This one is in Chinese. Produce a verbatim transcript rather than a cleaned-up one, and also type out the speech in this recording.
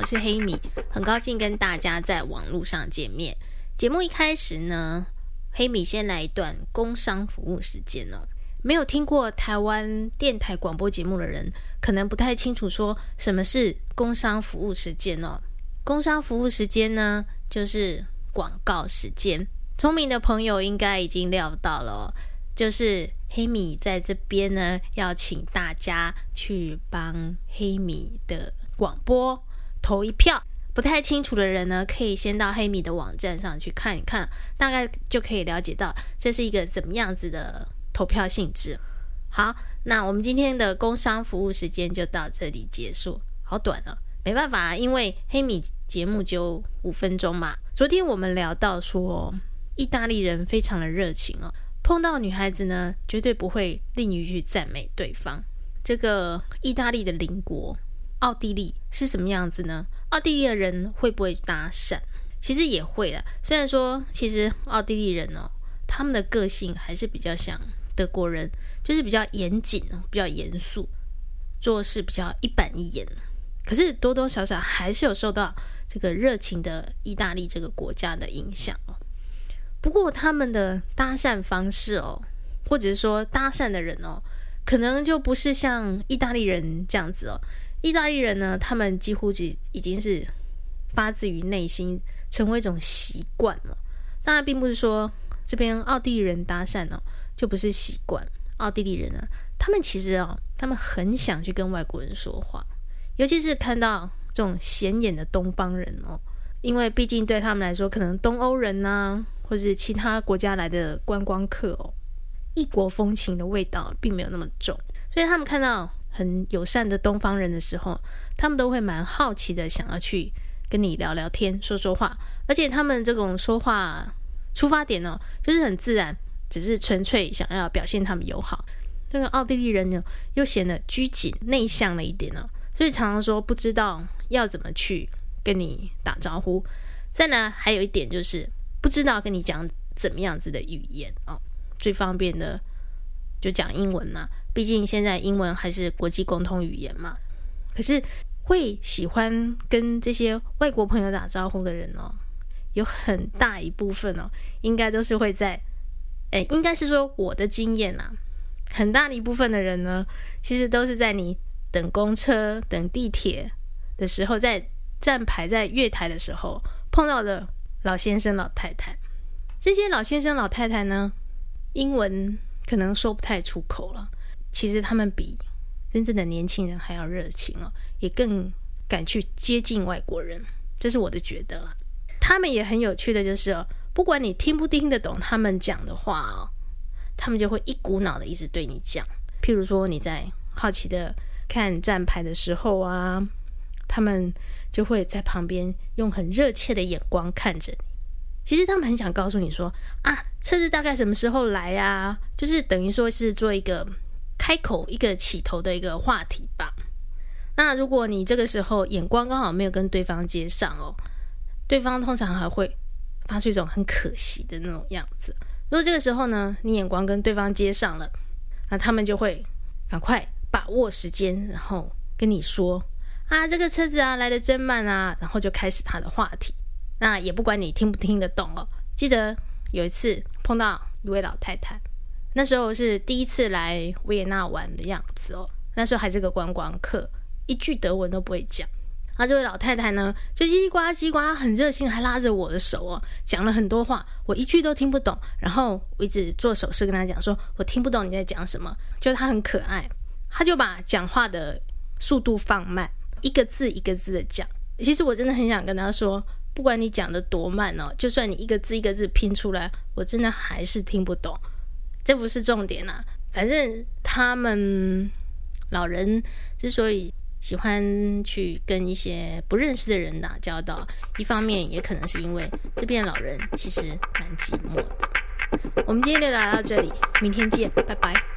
我是黑米，很高兴跟大家在网络上见面。节目一开始呢，黑米先来一段工商服务时间哦。没有听过台湾电台广播节目的人，可能不太清楚说什么是工商服务时间哦。工商服务时间呢，就是广告时间。聪明的朋友应该已经料到了哦，就是黑米在这边呢，要请大家去帮黑米的广播投一票。不太清楚的人呢，可以先到黑米的网站上去看一看，大概就可以了解到这是一个怎么样子的投票性质。好，那我们今天的工商服务时间就到这里结束，好短哦，没办法，因为黑米节目就五分钟嘛。昨天我们聊到说，意大利人非常的热情哦，碰到女孩子呢，绝对不会吝于去赞美对方。这个意大利的邻国奥地利是什么样子呢？奥地利的人会不会搭讪？其实也会啦，虽然说其实奥地利人哦，他们的个性还是比较像德国人，就是比较严谨，比较严肃，做事比较一板一眼。可是多多少少还是有受到这个热情的意大利这个国家的影响哦。不过他们的搭讪方式哦，或者是说搭讪的人哦，可能就不是像意大利人这样子哦。意大利人呢，他们几乎已经是发自于内心，成为一种习惯了。当然并不是说这边奥地利人搭讪哦，就不是习惯。奥地利人呢，他们其实哦，他们很想去跟外国人说话，尤其是看到这种显眼的东方人哦，因为毕竟对他们来说，可能东欧人啊，或是其他国家来的观光客哦，异国风情的味道并没有那么重，所以他们看到很友善的东方人的时候，他们都会蛮好奇的，想要去跟你聊聊天，说说话。而且他们这种说话出发点呢，就是很自然，只是纯粹想要表现他们友好。这个奥地利人呢，又显得拘谨内向了一点呢，所以常常说不知道要怎么去跟你打招呼。再来还有一点就是不知道跟你讲怎么样子的语言哦，最方便的就讲英文嘛，毕竟现在英文还是国际共同语言嘛。可是会喜欢跟这些外国朋友打招呼的人哦，有很大一部分哦，应该都是会在，诶，应该是说我的经验啦，很大的一部分的人呢，其实都是在你等公车、等地铁的时候，在站牌、在月台的时候碰到的老先生、老太太。这些老先生、老太太呢，英文可能说不太出口了，其实他们比真正的年轻人还要热情哦，也更敢去接近外国人，这是我的觉得啦。他们也很有趣的就是哦，不管你听不听得懂他们讲的话哦，他们就会一股脑的一直对你讲。譬如说你在好奇的看站牌的时候啊，他们就会在旁边用很热切的眼光看着你。其实他们很想告诉你说啊，车子大概什么时候来啊，就是等于说是做一个开口、一个起头的一个话题吧。那如果你这个时候眼光刚好没有跟对方接上哦，对方通常还会发出一种很可惜的那种样子。如果这个时候呢，你眼光跟对方接上了，那他们就会赶快把握时间，然后跟你说啊，这个车子啊来得真慢啊，然后就开始他的话题。那也不管你听不听得懂哦。记得有一次碰到一位老太太，那时候是第一次来维也纳玩的样子哦，那时候还是个观光客，一句德文都不会讲。那这位老太太呢，就叽叽呱叽呱，很热心，还拉着我的手哦，讲了很多话，我一句都听不懂。然后我一直做手势跟她讲说，我听不懂你在讲什么。就她很可爱，她就把讲话的速度放慢，一个字一个字的讲。其实我真的很想跟她说，不管你讲的多慢哦，就算你一个字一个字拼出来，我真的还是听不懂。这不是重点啊，反正他们老人之所以喜欢去跟一些不认识的人打交道，一方面也可能是因为这边的老人其实蛮寂寞的。我们今天就聊到这里，明天见，拜拜。